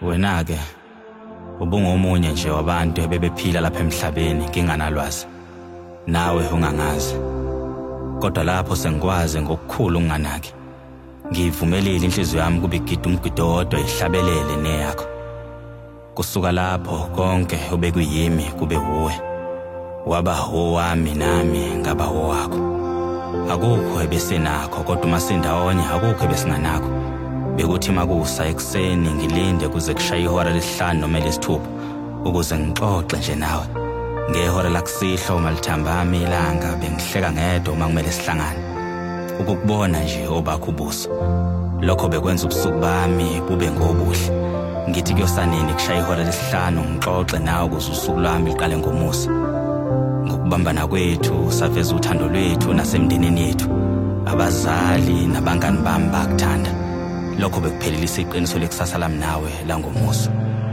Wena ke ubungomunye nje wabantu ebebephila lapha emhlabeni nginganalwazi. Nawe ungangazi. Kodwa lapho sengikwazi ngokukhulu unganaki. Ngivumelile inhliziyo yami kube igida umgido wodwa ihlabelele neyakho. Kusuka lapho konke obekuyimi kube uwe. Waba owami nami ngaba owakho. Akukho ebesenakho kodwa masindawonye akukho ebesinganakho. Bekuthi makusa ekseni ngilinde kuze kushaye ihora lesihlanu noma lesithupha ukuze ngixoxe nje nawe. Ngehora lakusihlo malithambama ilanga bengihleka ngedwa uma kumele sihlangane. Ukukubona nje obakho ubuso. Lokho bekwenza ubusuku bami bube ngobuhle. Ngithi kuyosanini kushaye ihora lesihlanu ngixoxe nawe ukuze usuku lwami liqale ngomusa. Ngokubambana kwethu saveza uthando lwethu nasemndenini yethu. Abazali nabangani bami bakuthanda. Lokho bekuphelelisa iqiniso lekusasa lami nawe langomusa.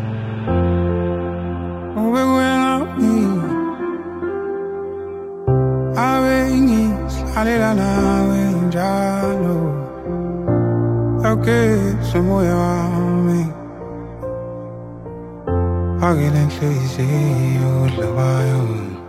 Alela nawe njalo akesha moya wami akela inhliziyo labayo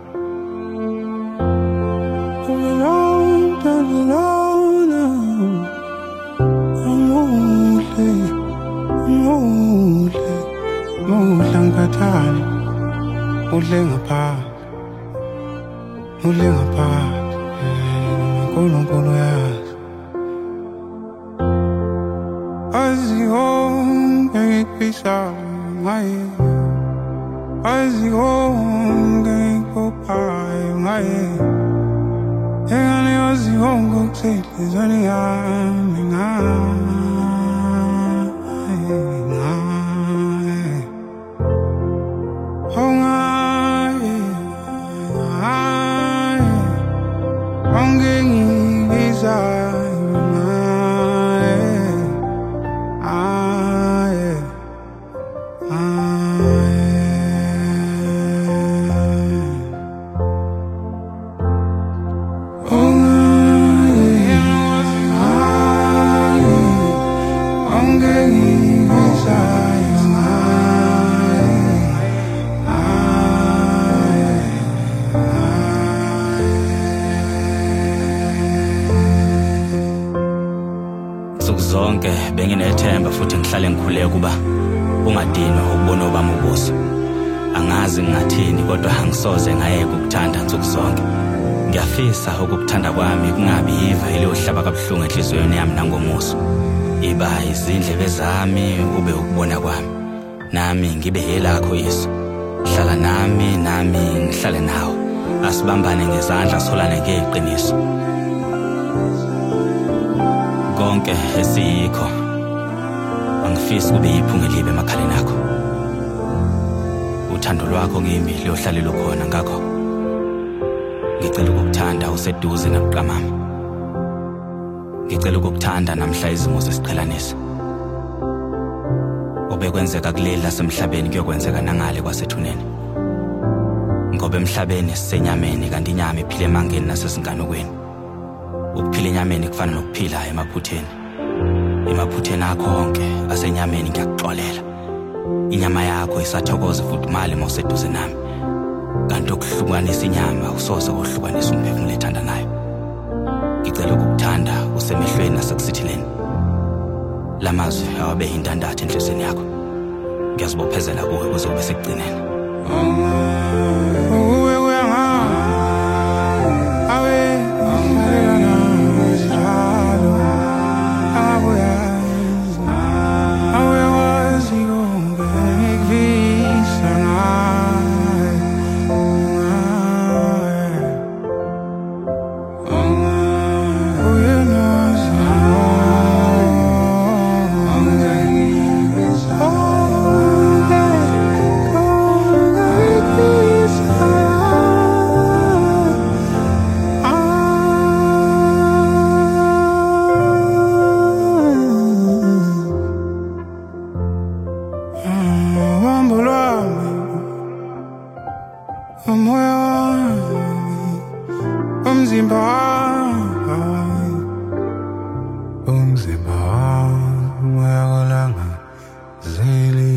muhle ngiphathane udle ngapha Kolo yazi azihonke ngikupisa ngaye azihonke ngikuphayo ngaye engane azihonke ukuselizwane yami ngaye zonke benginethemba futhi ngihlale ngikhuleka kuba ungadinwa ukubona obami ubuso. Angazi ngingathini kodwa angisoze ngayeka ukuthanda nsuku zonke. Ngiyafisa ukukuthanda kwami kungabi yiva eliyohlaba kabuhlungu enhliziyweni yami nangomuso. Iba izindlebe zami ube ukubona kwami. Nami ngibe yelakho Yesu. Hlala nami ngihlale nawe. Asibambane ngezandla solane ngeqiniso. Konke esiyikho angifisi kube iphunga elibe emakhaleni akho. Uthando lwakho kimi liyohlala lukhona ngakho ngicela ukukuthanda useduze nabuqamama. Ngicela ukukuthanda namhla izimo zesiqhelanisa. Obekwenzeka kuleli lasemhlabeni kuyokwenzeka nangale kwasethuneni. Ngoba emhlabeni sisenyameni kanti inyama iphile emangeni nasezinganukweni. Ukuphila enyameni kufana nokuphila emaphutheni. Emaphutheni akho onke asenyameni ngiyakuxolela. Inyama yakho isathokoza futhi mali mawuseduze nami. Kanti ukuhlukanisa inyama usoze kohlukanisa umphefumulo ethanda nayo. Ngicela ukukuthanda usemehlweni nasekusithileni. Lamazwi awabe indandatho enhlizweni yakho. Ngiyazibophezela kuwe ukuze ube sekugcineni. umzimba wami uyakolanga zeli